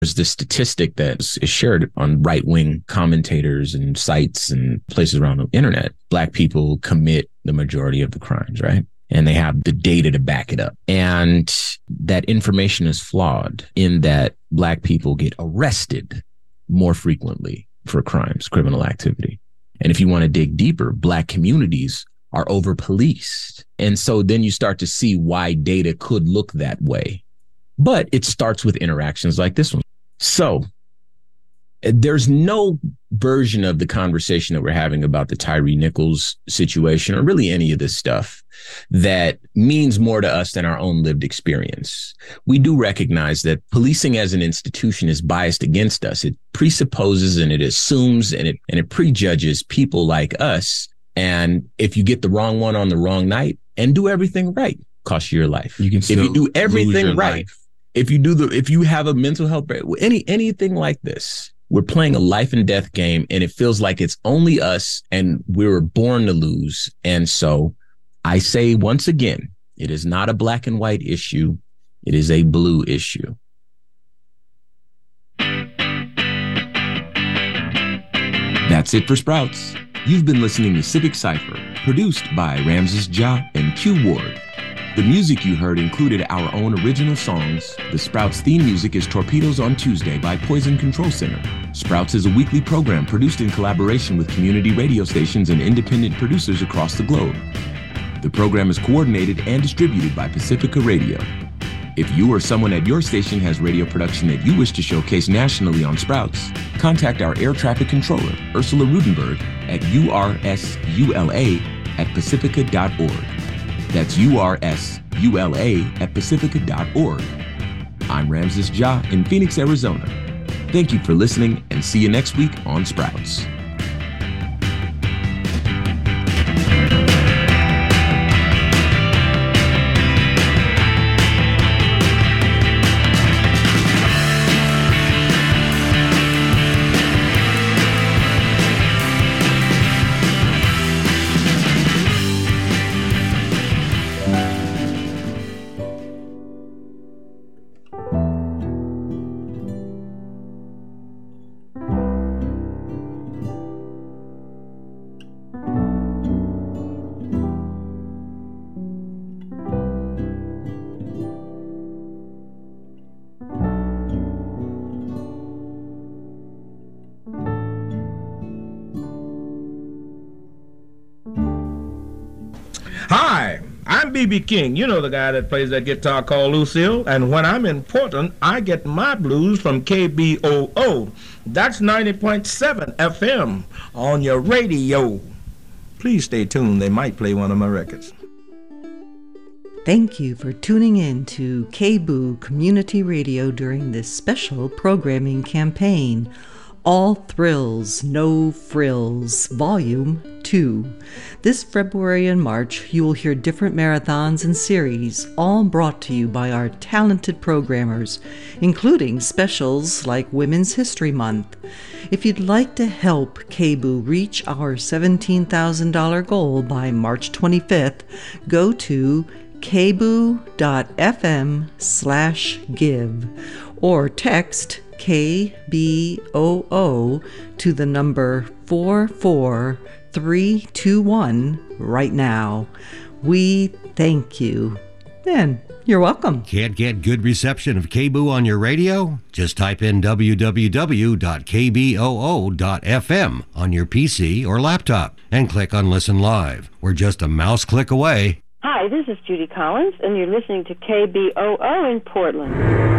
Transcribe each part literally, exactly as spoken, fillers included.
There's this statistic that is shared on right-wing commentators and sites and places around the internet. Black people commit the majority of the crimes, right? And they have the data to back it up. And that information is flawed in that Black people get arrested more frequently for crimes, criminal activity. And if you want to dig deeper, Black communities are over-policed. And so then you start to see why data could look that way. But it starts with interactions like this one. So there's no version of the conversation that we're having about the Tyre Nichols situation, or really any of this stuff, that means more to us than our own lived experience. We do recognize that policing as an institution is biased against us. It presupposes and it assumes and it and it prejudges people like us. And if you get the wrong one on the wrong night and do everything right, cost you your life. You can if you do everything right. Life. If you do the, if you have a mental health, any, anything like this, we're playing a life and death game, and it feels like it's only us and we were born to lose. And so I say once again, it is not a black and white issue. It is a blue issue. That's it for Sprouts. You've been listening to Civic Cypher, produced by Ramses Ja and Q Ward. The music you heard included our own original songs. The Sprouts theme music is Torpedoes on Tuesday by Poison Control Center. Sprouts is a weekly program produced in collaboration with community radio stations and independent producers across the globe. The program is coordinated and distributed by Pacifica Radio. If you or someone at your station has radio production that you wish to showcase nationally on Sprouts, contact our air traffic controller, Ursula Rudenberg, at U R S U L A at pacifica dot org. That's U R S U L A at pacifica dot org. I'm Ramses Ja in Phoenix, Arizona. Thank you for listening, and see you next week on Sprouts. Hi, I'm B B King. You know the guy that plays that guitar called Lucille. And when I'm in Portland, I get my blues from K B O O. That's ninety point seven F M on your radio. Please stay tuned. They might play one of my records. Thank you for tuning in to K B O O Community Radio during this special programming campaign, All Thrills, No Frills, Volume two. This February and March, you will hear different marathons and series, all brought to you by our talented programmers, including specials like Women's History Month. If you'd like to help K B O O reach our seventeen thousand dollars goal by March twenty-fifth, go to kboo.fm slash give or text K B O O to the number four four three two one right now. We thank you. And you're welcome. Can't get good reception of K B O O on your radio? Just type in w w w dot k b o o dot f m on your P C or laptop and click on Listen Live. We're just a mouse click away. Hi, this is Judy Collins, and you're listening to K B O O in Portland.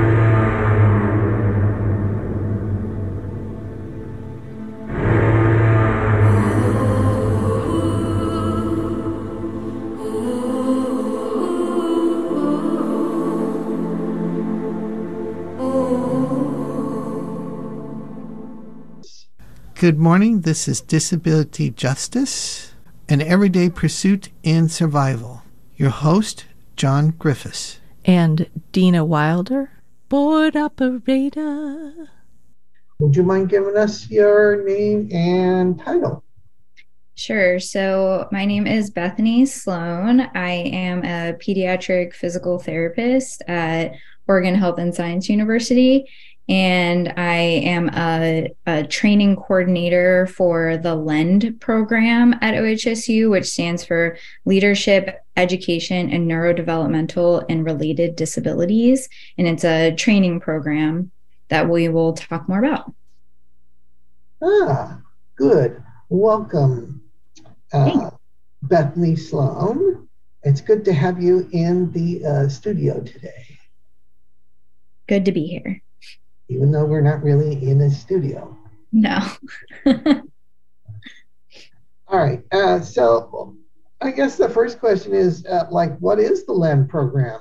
Good morning. This is Disability Justice, an everyday pursuit in survival. Your host, John Griffiths. And Dina Wilder, board operator. Would you mind giving us your name and title? Sure. So my name is Bethany Sloan. I am a pediatric physical therapist at Oregon Health and Science University. and I am a, a training coordinator for the LEND program at O H S U, which stands for Leadership, Education, and Neurodevelopmental and Related Disabilities. And it's a training program that we will talk more about. Ah, good. Welcome, uh, Bethany Sloan. It's good to have you in the uh, studio today. Good to be here. Even though we're not really in a studio. No. All right. Uh, so I guess the first question is, uh, like, what is the LEND program?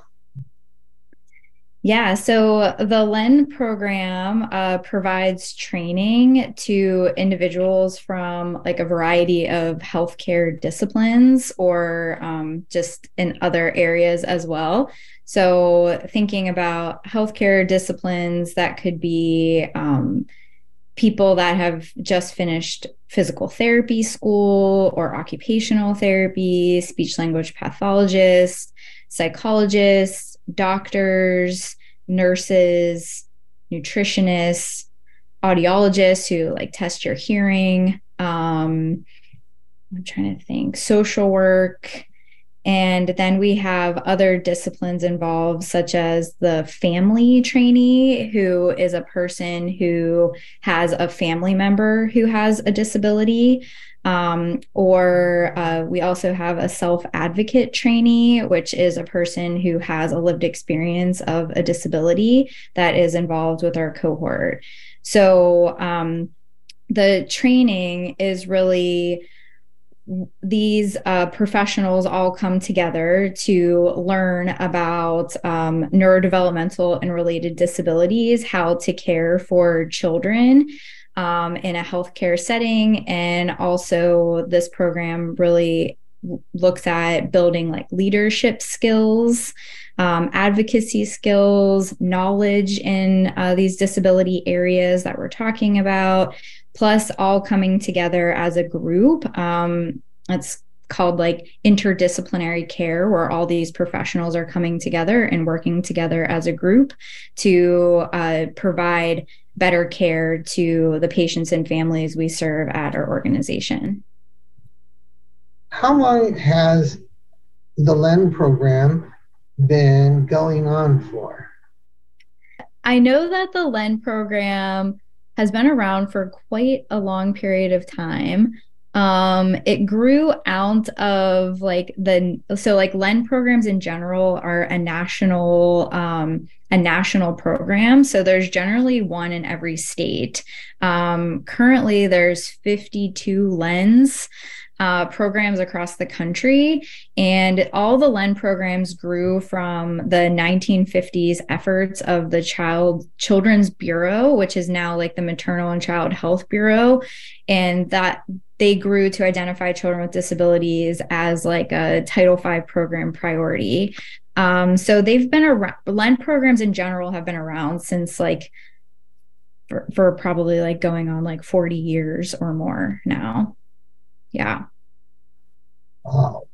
Yeah, so the LEND program uh, provides training to individuals from like a variety of healthcare disciplines or um, just in other areas as well. So thinking about healthcare disciplines, that could be um, people that have just finished physical therapy school or occupational therapy, speech language pathologists, psychologists, doctors, nurses, nutritionists, audiologists who like test your hearing. Um, I'm trying to think, social work. And then we have other disciplines involved, such as the family trainee, who is a person who has a family member who has a disability. Um, or uh, we also have a self-advocate trainee, which is a person who has a lived experience of a disability that is involved with our cohort. So um, the training is really, these uh, professionals all come together to learn about um, neurodevelopmental and related disabilities, how to care for children Um, in a healthcare setting. And also this program really looks at building like leadership skills, um, advocacy skills, knowledge in uh, these disability areas that we're talking about, plus all coming together as a group. Um, it's called like interdisciplinary care, where all these professionals are coming together and working together as a group to uh, provide better care to the patients and families we serve at our organization. How long has the LEND program been going on for? I know that the LEND program has been around for quite a long period of time. Um, it grew out of like the, so like LEND programs in general are a national, um, a national program. So there's generally one in every state. Um, currently there's fifty-two LENDs uh, programs across the country. And all the LEND programs grew from the nineteen fifties efforts of the Child Children's Bureau, which is now like the Maternal and Child Health Bureau. And that they grew to identify children with disabilities as like a Title five program priority. Um, so they've been around, LEND programs in general have been around since like, for, for probably like going on like forty years or more now. Yeah. Wow.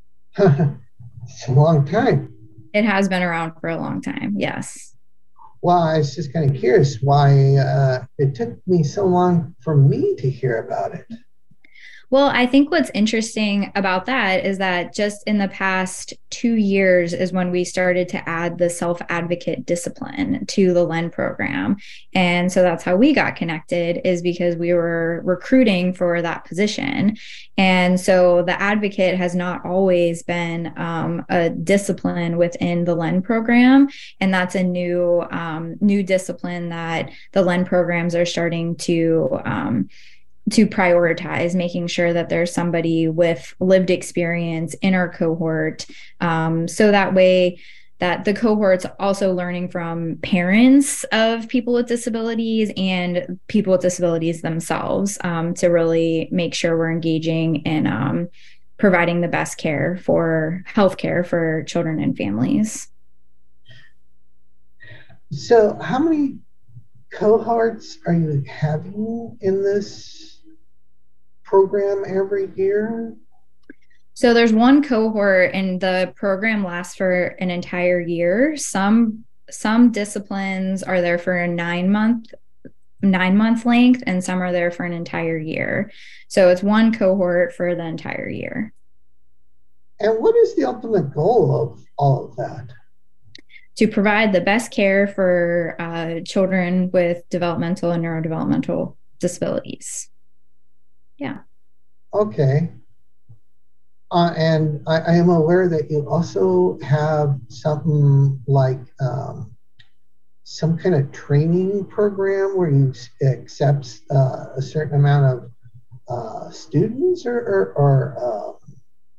It's a long time. It has been around for a long time. Yes. Well, I was just kind of curious why uh, it took me so long for me to hear about it. Well, I think what's interesting about that is that just in the past two years is when we started to add the self-advocate discipline to the LEND program. And so that's how we got connected, is because we were recruiting for that position. And so the advocate has not always been um, a discipline within the LEND program. And that's a new, um, new discipline that the LEND programs are starting to um, to prioritize, making sure that there's somebody with lived experience in our cohort. Um, so that way that the cohort's also learning from parents of people with disabilities and people with disabilities themselves, um, to really make sure we're engaging in um, providing the best care for healthcare for children and families. So how many cohorts are you having in this program every year? So there's one cohort and the program lasts for an entire year. Some some disciplines are there for a nine month nine month length, and some are there for an entire year. So it's one cohort for the entire year. And what is the ultimate goal of all of that? To provide the best care for uh, children with developmental and neurodevelopmental disabilities. Yeah. Okay. Uh, and I, I am aware that you also have something like um, some kind of training program where you accept uh, a certain amount of uh, students or, or, or uh,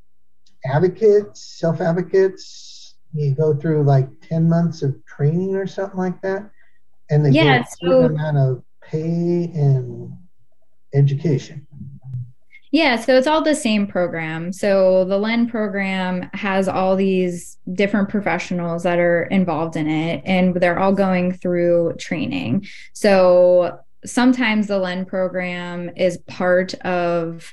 advocates, self-advocates. You go through like ten months of training or something like that, and they yeah, get a so, certain amount of pay and education. Yeah, so it's all the same program. So the L E N program has all these different professionals that are involved in it, and they're all going through training. So sometimes the L E N program is part of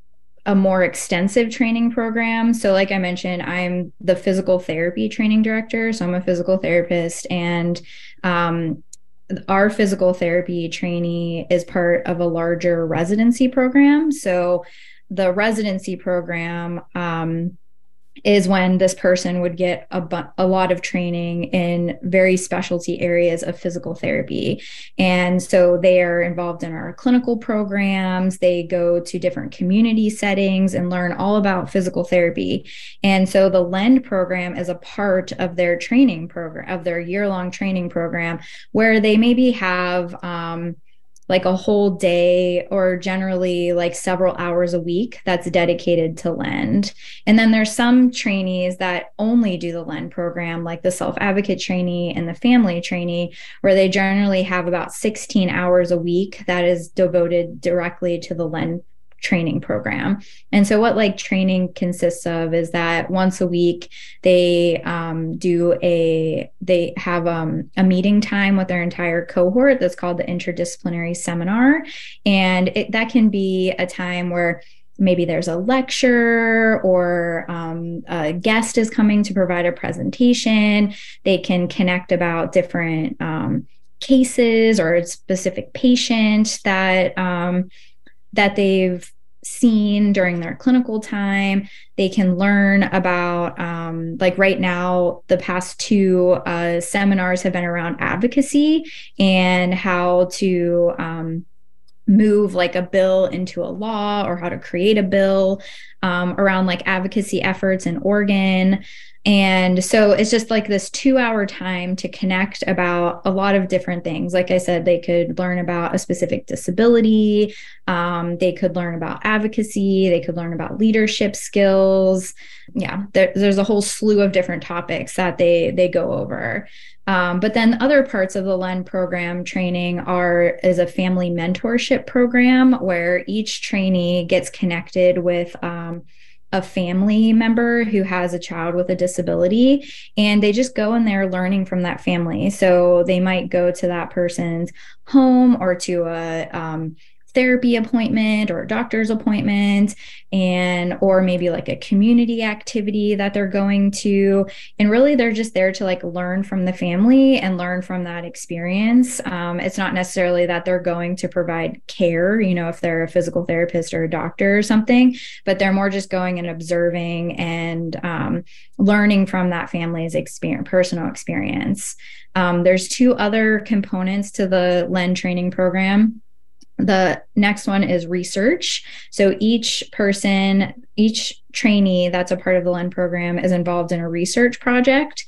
a more extensive training program. So like I mentioned, I'm the physical therapy training director. So I'm a physical therapist, and um, our physical therapy trainee is part of a larger residency program. So the residency program um, is when this person would get a, bu- a lot of training in very specialty areas of physical therapy. And so they are involved in our clinical programs. They go to different community settings and learn all about physical therapy. And so the L E N program is a part of their training program, of their year-long training program, where they maybe have um, like a whole day, or generally like several hours a week that's dedicated to L E N. And then there's some trainees that only do the L E N program, like the self-advocate trainee and the family trainee, where they generally have about sixteen hours a week that is devoted directly to the L E N training program. And so what like training consists of is that once a week they um, do a they have um, a meeting time with their entire cohort that's called the interdisciplinary seminar. And it, that can be a time where maybe there's a lecture, or um, a guest is coming to provide a presentation. They can connect about different um, cases or a specific patient that um, that they've seen during their clinical time. They can learn about, um, like right now, the past two uh, seminars have been around advocacy and how to um, move like a bill into a law, or how to create a bill um, around like advocacy efforts in Oregon. And so it's just like this two hour time to connect about a lot of different things. Like I said, they could learn about a specific disability. Um, they could learn about advocacy. They could learn about leadership skills. Yeah, there, there's a whole slew of different topics that they, they go over. Um, but then other parts of the L E N program training are is a family mentorship program where each trainee gets connected with um, a family member who has a child with a disability, and they just go in there learning from that family. So they might go to that person's home, or to a um, therapy appointment or a doctor's appointment, and or maybe like a community activity that they're going to, and really they're just there to like learn from the family and learn from that experience. Um, it's not necessarily that they're going to provide care, you know, if they're a physical therapist or a doctor or something, but they're more just going and observing and um, learning from that family's experience, personal experience. Um, there's two other components to the L E N training program. The next one is research. So each person, each trainee that's a part of the L E N program is involved in a research project.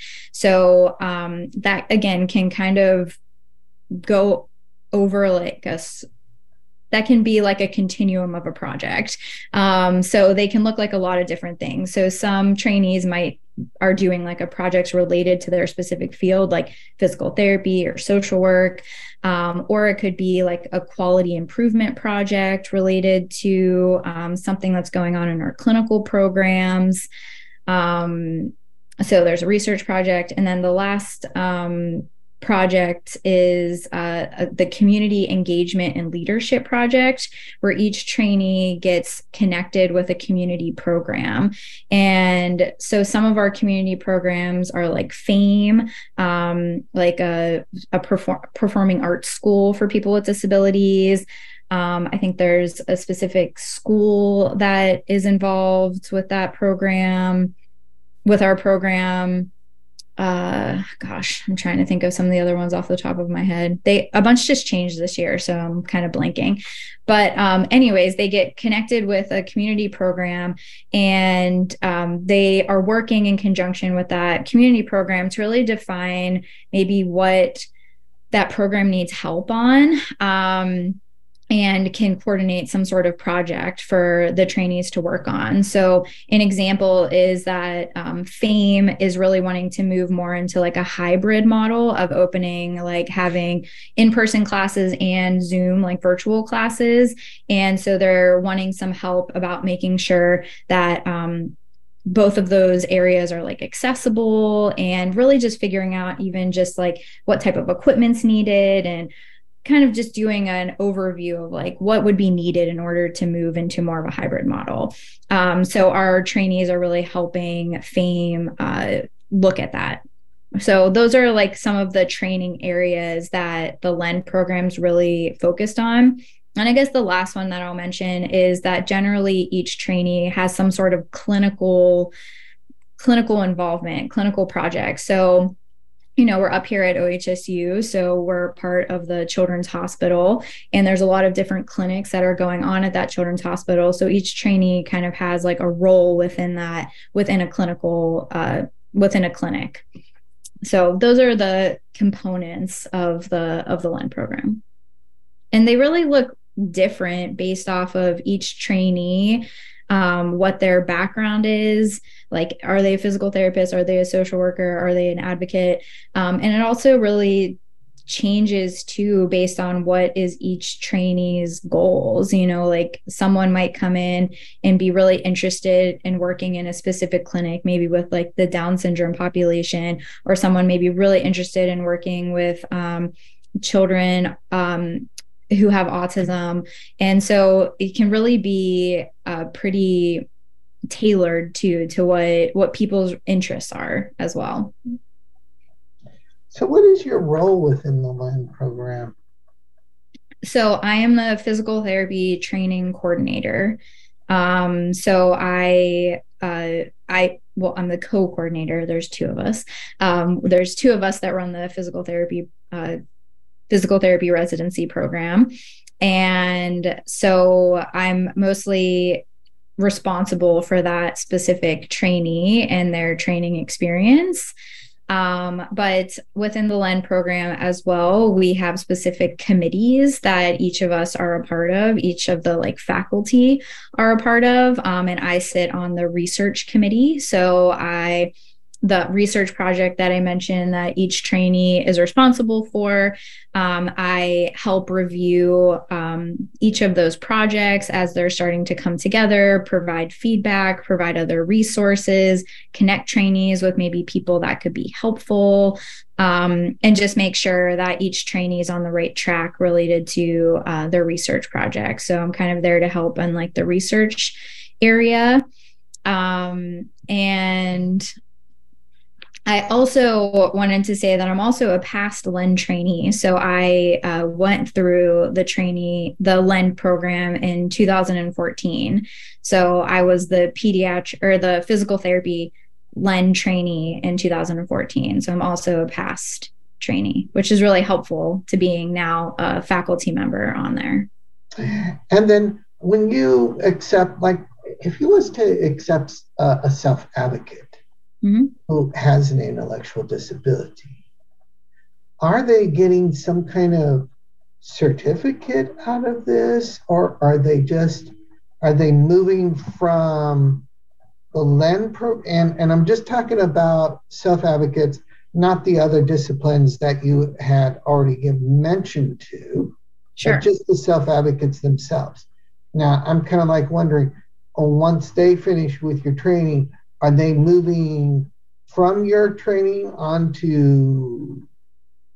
So um, that, again, can kind of go over like a, that can be like a continuum of a project. Um, so they can look like a lot of different things. So some trainees might are doing like a project related to their specific field, like physical therapy or social work. Um, or it could be like a quality improvement project related to um, something that's going on in our clinical programs. Um, so there's a research project. And then the last um, project is uh, the Community Engagement and Leadership Project, where each trainee gets connected with a community program. And so some of our community programs are like FAME, um, like a, a perform- performing arts school for people with disabilities. Um, I think there's a specific school that is involved with that program, with our program. Uh, gosh, I'm trying to think of some of the other ones off the top of my head. They, a bunch just changed this year, so I'm kind of blanking. But um, anyways, they get connected with a community program, and um, they are working in conjunction with that community program to really define maybe what that program needs help on. Um, and can coordinate some sort of project for the trainees to work on. So an example is that um, FAME is really wanting to move more into like a hybrid model of opening, like having in-person classes and Zoom, like virtual classes. And so they're wanting some help about making sure that um, both of those areas are like accessible, and really just figuring out even just like what type of equipment's needed, and kind of just doing an overview of like what would be needed in order to move into more of a hybrid model. Um, so our trainees are really helping FAME uh, look at that. So those are like some of the training areas that the LEND program's really focused on. And I guess the last one that I'll mention is that generally each trainee has some sort of clinical, clinical involvement, clinical project. So you know, we're up here at O H S U, so we're part of the Children's Hospital, and there's a lot of different clinics that are going on at that Children's Hospital. So each trainee kind of has like a role within that, within a clinical, uh, within a clinic. So those are the components of the of the LEND program, and they really look different based off of each trainee. Um, what their background is, like, are they a physical therapist? Are they a social worker? Are they an advocate? Um, and it also really changes too, based on what is each trainee's goals. You know, like someone might come in and be really interested in working in a specific clinic, maybe with like the Down syndrome population, or someone may be really interested in working with um, children um, who have autism. And so it can really be uh, pretty tailored to to what what people's interests are as well. So what is your role within the LEND program? So I am the physical therapy training coordinator. Um, so I uh, I well, I'm the co-coordinator. There's two of us. Um, there's two of us that run the physical therapy uh, physical therapy residency program. And so I'm mostly responsible for that specific trainee and their training experience. Um, but within the LEND program as well, we have specific committees that each of us are a part of, each of the like faculty are a part of. Um, and I sit on the research committee. So I the research project that I mentioned that each trainee is responsible for. Um, I help review um, each of those projects as they're starting to come together, provide feedback, provide other resources, connect trainees with maybe people that could be helpful, um, and just make sure that each trainee is on the right track related to uh, their research project. So I'm kind of there to help in like the research area. Um, and I also wanted to say that I'm also a past LEND trainee. So I uh, went through the trainee, the LEND program in two thousand fourteen. So I was the pediatric or the physical therapy LEND trainee in two thousand fourteen. So I'm also a past trainee, which is really helpful to being now a faculty member on there. And then when you accept, like if you was to accept uh, a self-advocate, mm-hmm. who has an intellectual disability, are they getting some kind of certificate out of this, or are they just, are they moving from the LEND pro? And, and I'm just talking about self-advocates, not the other disciplines that you had already given mention to, sure. but just the self-advocates themselves. Now, I'm kind of like wondering, oh, once they finish with your training, are they moving from your training onto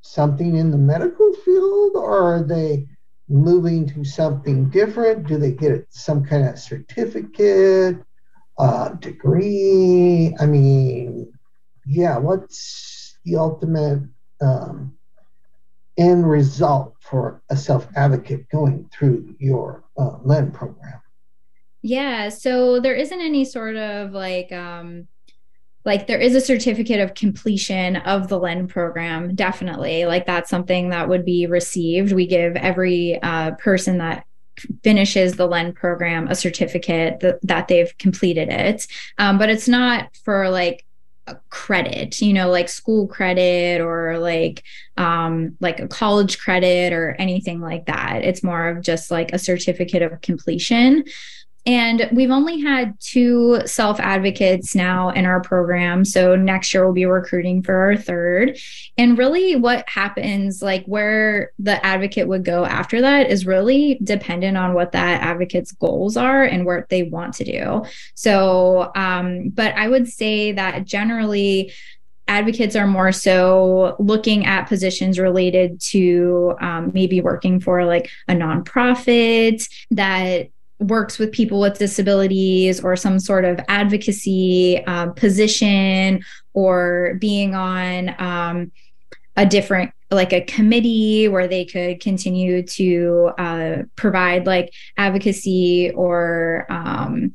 something in the medical field, or are they moving to something different? Do they get some kind of certificate, uh, degree? I mean, yeah, what's the ultimate um, end result for a self-advocate going through your uh, L E N program? Yeah, so there isn't any sort of like, um, like there is a certificate of completion of the L E N program, definitely. Like that's something that would be received. We give every uh, person that finishes the L E N program a certificate that, that they've completed it. Um, but it's not for like a credit, you know, like school credit or like um, like a college credit or anything like that. It's more of just like a certificate of completion. And we've only had two self-advocates now in our program. So next year we'll be recruiting for our third. And really what happens, like where the advocate would go after that is really dependent on what that advocate's goals are and what they want to do. So, um, but I would say that generally advocates are more so looking at positions related to um, maybe working for like a nonprofit that works with people with disabilities or some sort of advocacy um, position, or being on um, a different, like a committee where they could continue to uh, provide like advocacy or um,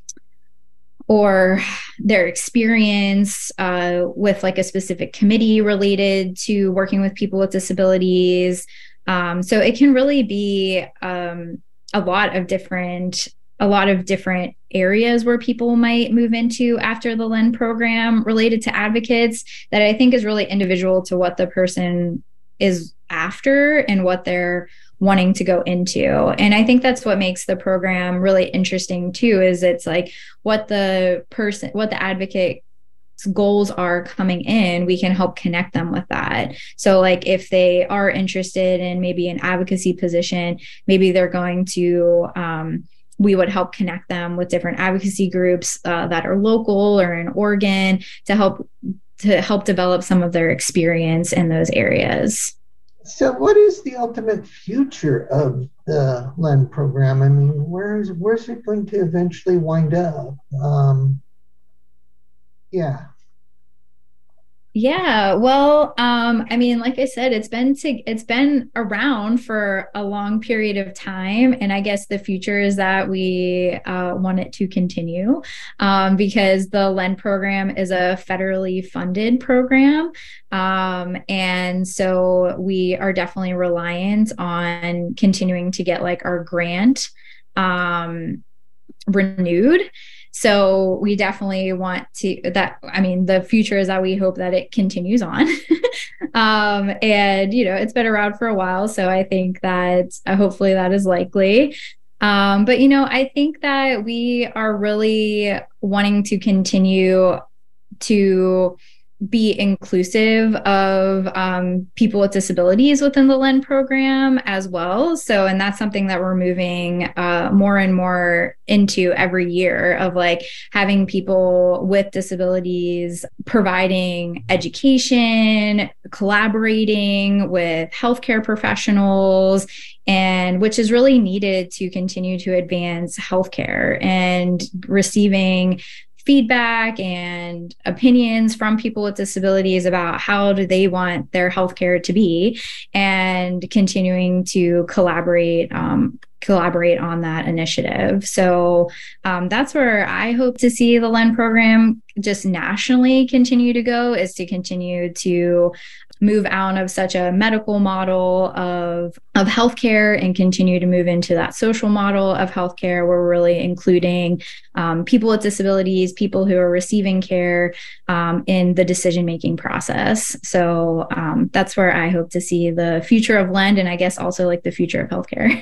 or their experience uh, with like a specific committee related to working with people with disabilities. Um, so it can really be um, a lot of different, a lot of different areas where people might move into after the L E N program related to advocates, that I think is really individual to what the person is after and what they're wanting to go into. And I think that's what makes the program really interesting too, is it's like what the person, what the advocate goals are coming in, we can help connect them with that. So like if they are interested in maybe an advocacy position, maybe they're going to, um, we would help connect them with different advocacy groups uh, that are local or in Oregon to help to help develop some of their experience in those areas. So what is the ultimate future of the L E N program? I mean, where is, where's it going to eventually wind up? Um, Yeah. Yeah. Well, um, I mean, like I said, it's been to, it's been around for a long period of time. And I guess the future is that we uh, want it to continue um, because the L E N program is a federally funded program. Um, and so we are definitely reliant on continuing to get like our grant um, renewed. So we definitely want to that. I mean, the future is that we hope that it continues on. um, and, you know, it's been around for a while. So I think that uh, hopefully that is likely. Um, but, you know, I think that we are really wanting to continue to be inclusive of um, people with disabilities within the L E N program as well. So, and that's something that we're moving uh, more and more into every year, of like having people with disabilities providing education, collaborating with healthcare professionals, and which is really needed to continue to advance healthcare, and receiving feedback and opinions from people with disabilities about how do they want their healthcare to be, and continuing to collaborate um, collaborate on that initiative. So um, that's where I hope to see the L E N program just nationally continue to go, is to continue to move out of such a medical model of, of healthcare and continue to move into that social model of healthcare, where we're really including um, people with disabilities, people who are receiving care um, in the decision-making process. So um, that's where I hope to see the future of L E N, and I guess also like the future of healthcare.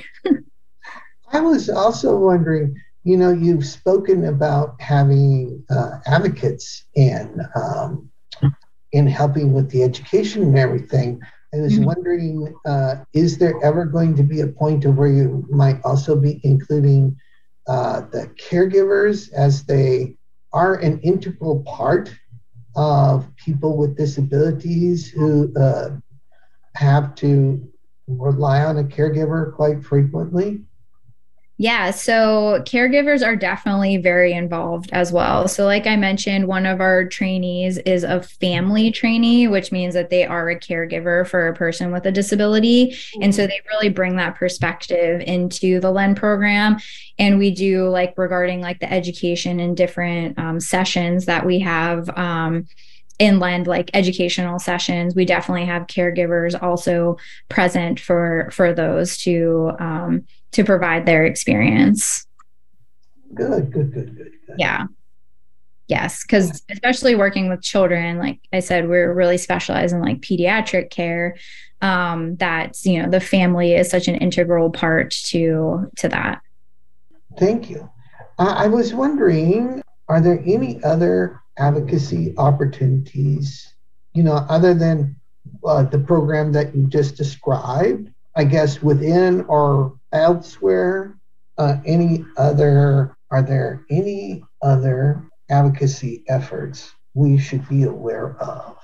I was also wondering, you know, you've spoken about having uh, advocates and um, in helping with the education and everything. I was mm-hmm. wondering, uh, is there ever going to be a point of where you might also be including uh, the caregivers, as they are an integral part of people with disabilities who uh, have to rely on a caregiver quite frequently? Yeah, so caregivers are definitely very involved as well. So, like I mentioned, one of our trainees is a family trainee, which means that they are a caregiver for a person with a disability. And so they really bring that perspective into the L E N program. And we do, like, regarding like the education and different um, sessions that we have um, in L E N, like educational sessions, we definitely have caregivers also present for for those to um, to provide their experience. Good, good, good, good. good. Yeah. Yes, because especially working with children, like I said, we're really specialized in like pediatric care. Um, that's, you know, the family is such an integral part to to that. Thank you. Uh, I was wondering, are there any other advocacy opportunities, you know, other than uh, the program that you just described, I guess within or elsewhere, uh, any other, are there any other advocacy efforts we should be aware of?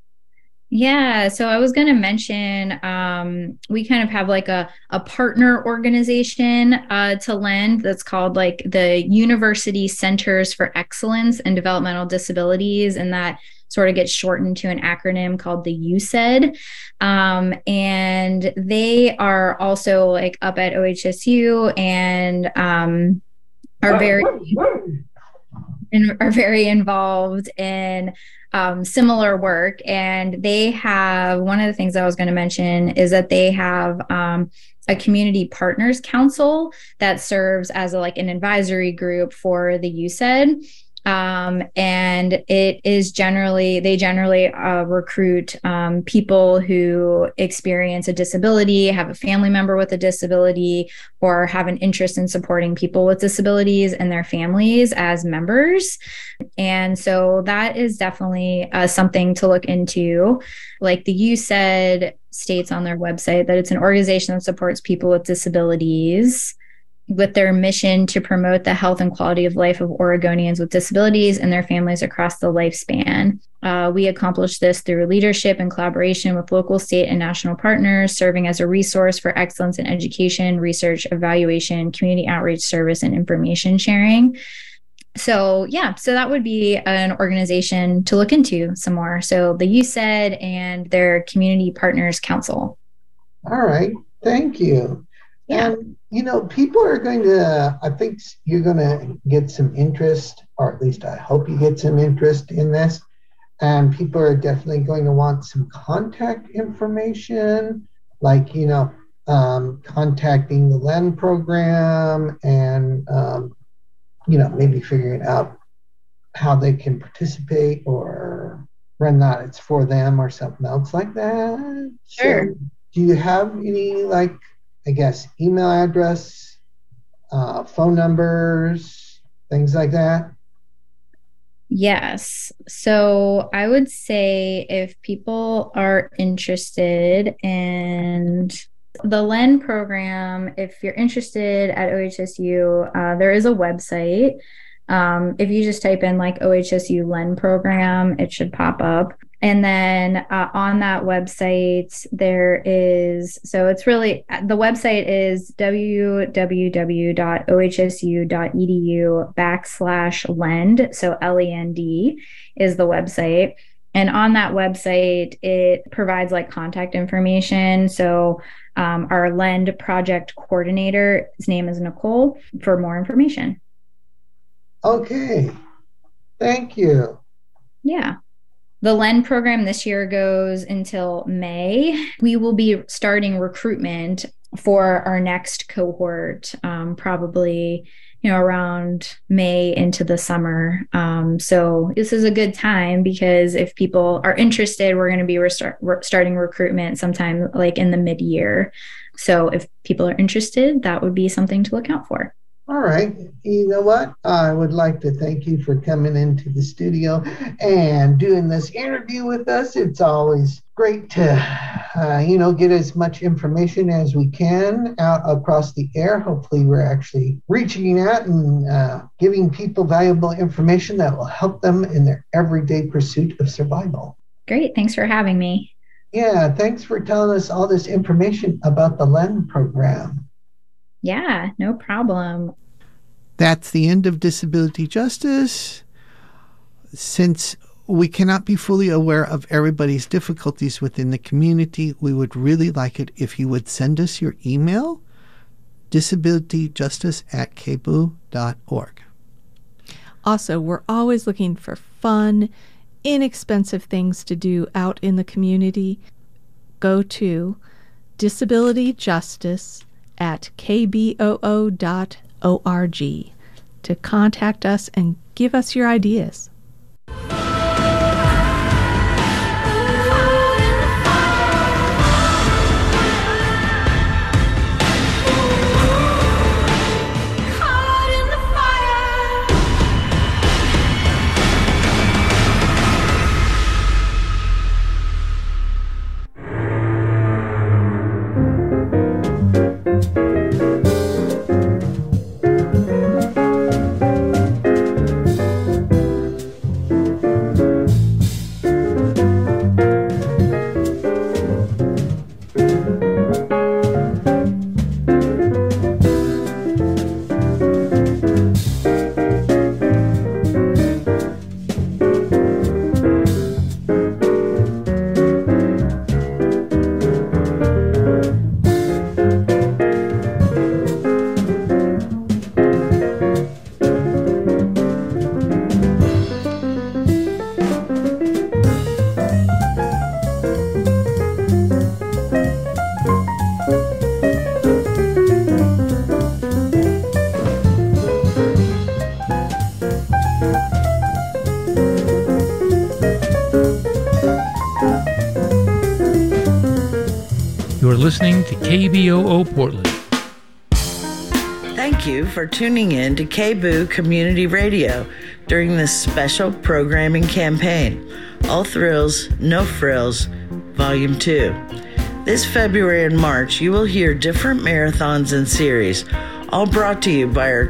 Yeah, so I was going to mention, um, we kind of have like a, a partner organization uh, to L E N that's called like the University Centers for Excellence in Developmental Disabilities, and that sort of gets shortened to an acronym called the U S E D. Um, and they are also like up at O H S U and um, are very and are very involved in um, similar work. And they have, one of the things I was going to mention is that they have um, a community partners council that serves as a, like an advisory group for the U S E D. Um, and it is generally, they generally uh, recruit um, people who experience a disability, have a family member with a disability, or have an interest in supporting people with disabilities and their families as members. And so that is definitely uh, something to look into. Like the U S E D states on their website that it's an organization that supports people with disabilities with their mission to promote the health and quality of life of Oregonians with disabilities and their families across the lifespan. Uh, we accomplish this through leadership and collaboration with local, state, and national partners, serving as a resource for excellence in education, research, evaluation, community outreach service, and information sharing. So yeah, so that would be an organization to look into some more. So the U S E D and their Community Partners Council. All right, thank you. Yeah. And, you know, people are going to, I think you're going to get some interest, or at least I hope you get some interest in this. And people are definitely going to want some contact information, like, you know, um, contacting the L E N program and, um, you know, maybe figuring out how they can participate or whether or not it's for them or something else like that. Sure. So do you have any, like, I guess, email address, uh, phone numbers, things like that? Yes. So I would say if people are interested in the L E N program, if you're interested at O H S U, uh, there is a website. Um, if you just type in like O H S U L E N program, it should pop up. And then uh, on that website, there is, so it's really, the website is www.ohsu.edu backslash lend. So L E N D is the website. And on that website, it provides like contact information. So um, our Lend project coordinator, his name is Nicole, for more information. Okay. Thank you. Yeah. The L E N program this year goes until May. We will be starting recruitment for our next cohort, um, probably, you know, around May into the summer. Um, so this is a good time because if people are interested, we're going to be restart, re- starting recruitment sometime like in the mid-year. So if people are interested, that would be something to look out for. All right. You know what? I would like to thank you for coming into the studio and doing this interview with us. It's always great to, uh, you know, get as much information as we can out across the air. Hopefully we're actually reaching out and uh, giving people valuable information that will help them in their everyday pursuit of survival. Great. Thanks for having me. Yeah, thanks for telling us all this information about the L E N program. Yeah, no problem. That's the end of Disability Justice. Since we cannot be fully aware of everybody's difficulties within the community, we would really like it if you would send us your email, disabilityjustice at k b o o dot org. Also, we're always looking for fun, inexpensive things to do out in the community. Go to disabilityjustice at k b o o dot org to contact us and give us your ideas. You're listening to K B O O Portland. Thank you for tuning in to K B O O Community Radio during this special programming campaign, All Thrills, No Frills, Volume two. This February and March, you will hear different marathons and series, all brought to you by our